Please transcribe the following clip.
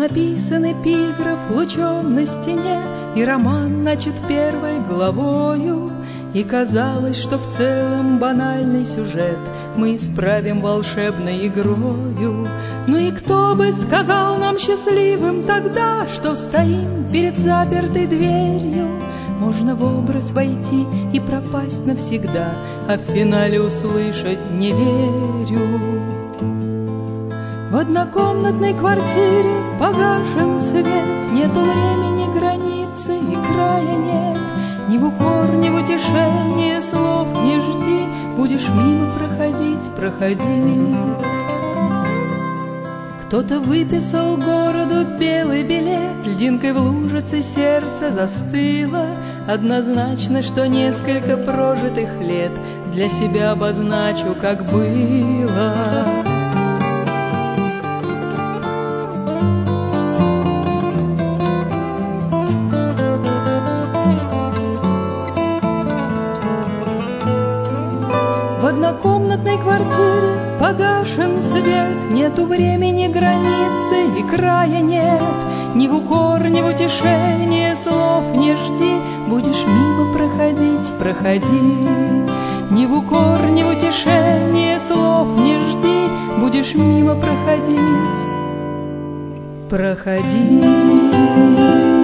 написан эпиграф лучом на стене, и роман начат первой главою, и казалось, что в целом банальный сюжет мы исправим волшебной игрою. Ну и кто бы сказал нам счастливым тогда, что стоим перед запертой дверью? Можно в образ войти и пропасть навсегда, а в финале услышать «не верю». В однокомнатной квартире погашен свет, нету времени, границы и края нет. Ни в укор, ни в утешение слов не жди, будешь мимо проходить, проходи. Кто-то выписал городу белый билет, льдинкой в лужице сердце застыло. Однозначно, что несколько прожитых лет для себя обозначу, как было. В однокомнатной квартире погашен свет, нету времени, границы и края нет. Ни в укор, ни в утешение слов не жди, будешь мимо проходить, проходи. Ни в укор, ни в утешение слов не жди, будешь мимо проходить, проходи.